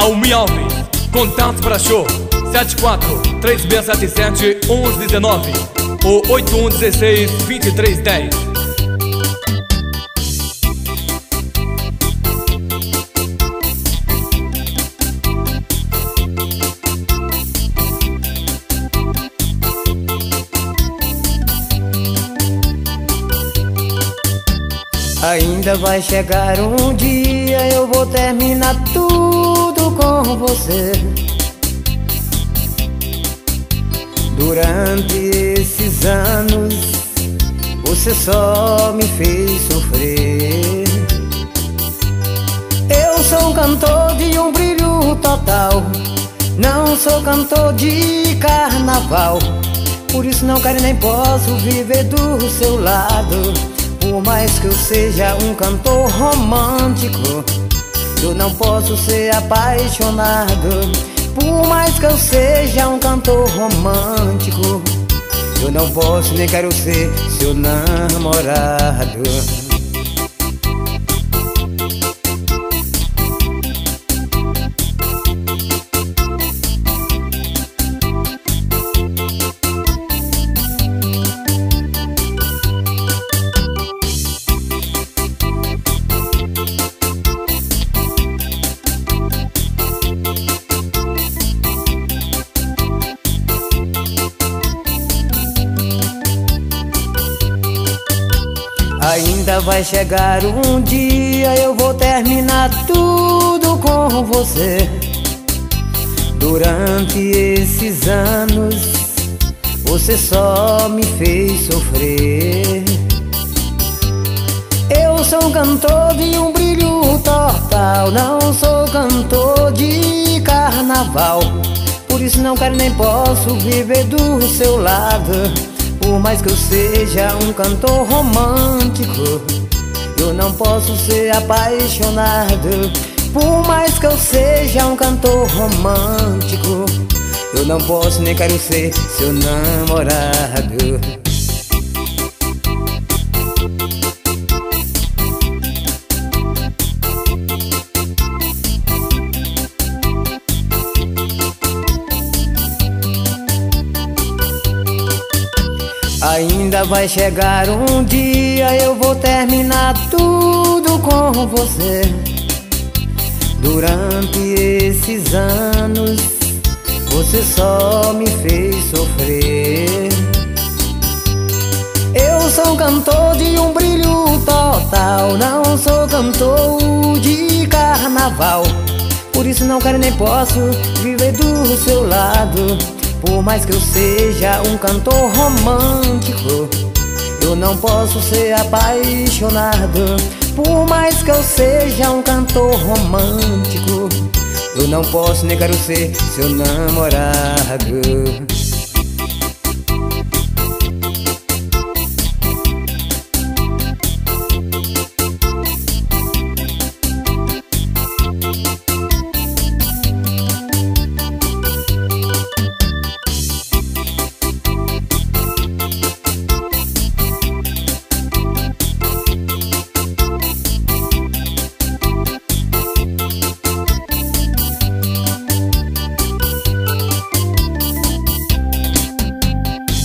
Almi Alves. Contato para show 74-3677-1119 ou 8116-2310. Ainda vai chegar um dia, eu vou terminar tudo com você. Durante esses anos, você só me fez sofrer. Eu sou um cantor de um brilho total, não sou cantor de carnaval. Por isso não quero nem posso viver do seu lado. Por mais que eu seja um cantor romântico, eu não posso ser apaixonado. Por mais que eu seja um cantor romântico, eu não posso nem quero ser seu namorado. Ainda vai chegar um dia, eu vou terminar tudo com você. Durante esses anos, você só me fez sofrer. Eu sou um cantor de um brilho total, não sou cantor de carnaval. Por isso não quero nem posso viver do seu lado. Por mais que eu seja um cantor romântico, eu não posso ser apaixonado. Por mais que eu seja um cantor romântico, eu não posso nem quero ser seu namorado. Ainda vai chegar um dia, eu vou terminar tudo com você. Durante esses anos, você só me fez sofrer. Eu sou um cantor de um brilho total, não sou cantor de carnaval. Por isso não quero nem posso viver do seu lado. Por mais que eu seja um cantor romântico, eu não posso ser apaixonado. Por mais que eu seja um cantor romântico, eu não posso nem quero ser seu namorado.